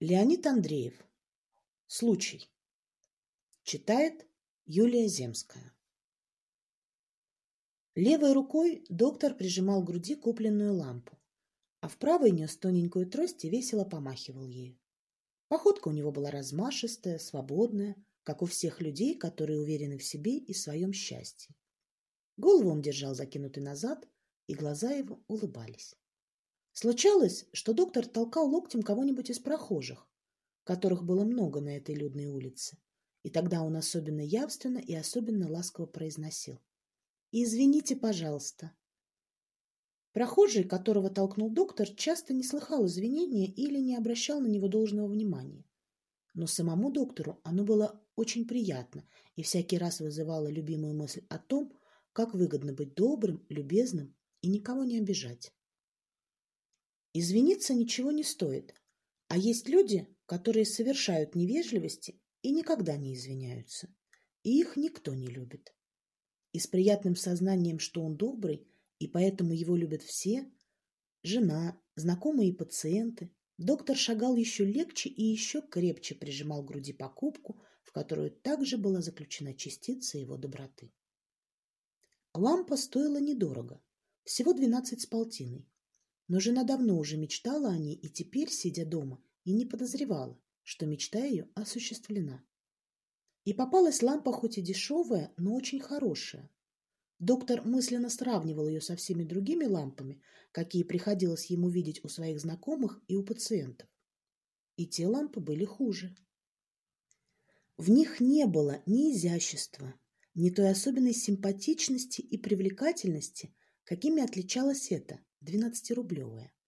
Леонид Андреев. Случай. Читает Юлия Земская. Левой рукой доктор прижимал к груди купленную лампу, а в правой нес тоненькую трость и весело помахивал ею. Походка у него была размашистая, свободная, как у всех людей, которые уверены в себе и своем счастье. Голову он держал закинутый назад, и глаза его улыбались. Случалось, что доктор толкал локтем кого-нибудь из прохожих, которых было много на этой людной улице, и тогда он особенно явственно и особенно ласково произносил: «Извините, пожалуйста». Прохожий, которого толкнул доктор, часто не слыхал извинения или не обращал на него должного внимания. Но самому доктору оно было очень приятно и всякий раз вызывало любимую мысль о том, как выгодно быть добрым, любезным и никого не обижать. Извиниться ничего не стоит, а есть люди, которые совершают невежливости и никогда не извиняются, и их никто не любит. И с приятным сознанием, что он добрый, и поэтому его любят все, жена, знакомые и пациенты, доктор шагал еще легче и еще крепче прижимал к груди покупку, в которую также была заключена частица его доброты. Лампа стоила недорого, всего 12 с полтиной. Но жена давно уже мечтала о ней и теперь, сидя дома, и не подозревала, что мечта ее осуществлена. И попалась лампа хоть и дешевая, но очень хорошая. Доктор мысленно сравнивал ее со всеми другими лампами, какие приходилось ему видеть у своих знакомых и у пациентов. И те лампы были хуже. В них не было ни изящества, ни той особенной симпатичности и привлекательности, какими отличалась эта 12-рублевая.